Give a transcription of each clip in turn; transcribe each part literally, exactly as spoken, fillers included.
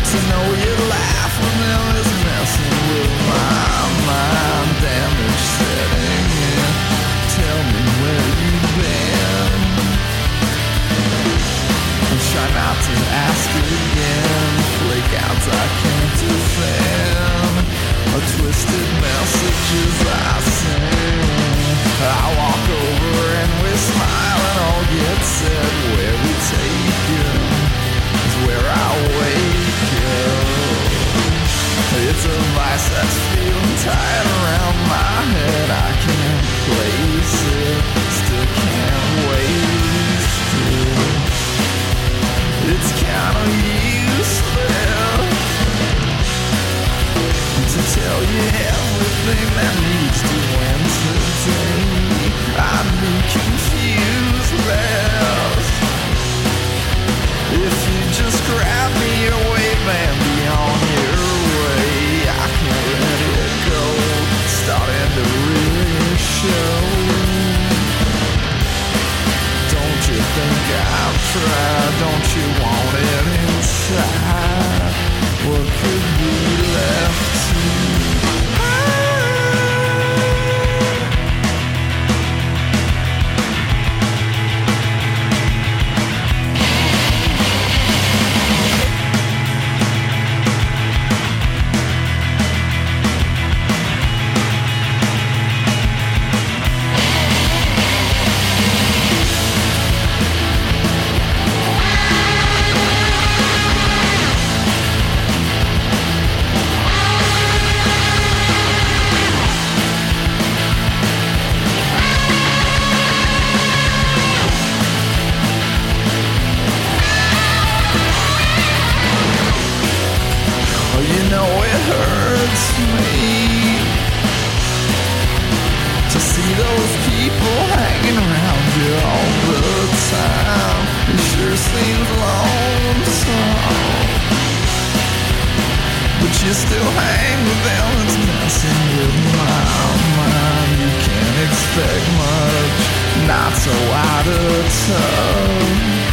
To know you laugh when them is messing with my mind. Damage setting in. Tell me where you've been. And try not to ask again. Flake outs I can't defend. A twisted messages I sing. I walk over and we smile and all gets said. Where we take you is where I wake up. It's a vice that's feeling tight around my head. I can't place it, still can't waste it. It's kinda useless to tell you everything that needs doing today. I'd be confused less if you just grab me your wave and be on your way. I can't let it go, starting to really show. Don't you think I've tried? Don't you want it inside? What could be left to you still hang with them, it's messing with my mind. You can't expect much, not so out of touch.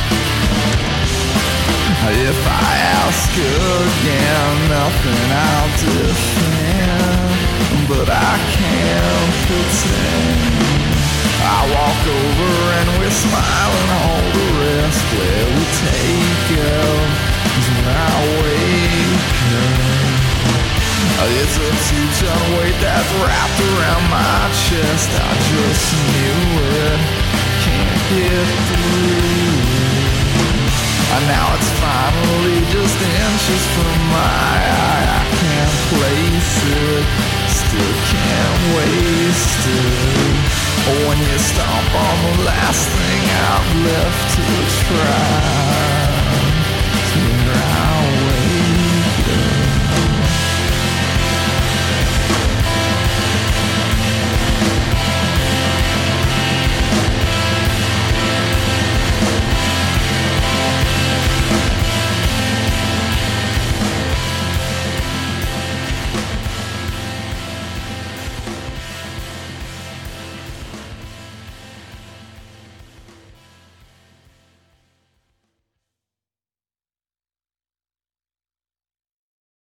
If I ask again, nothing I'll defend, but I can't pretend. I walk over and we smile and all the rest. Where we take them is when I wake up. It's a two-ton weight that's wrapped around my chest. I just knew it, can't get through. And now it's finally just inches from my eye. I can't place it, still can't waste it. When you stomp on the last thing I've left to try.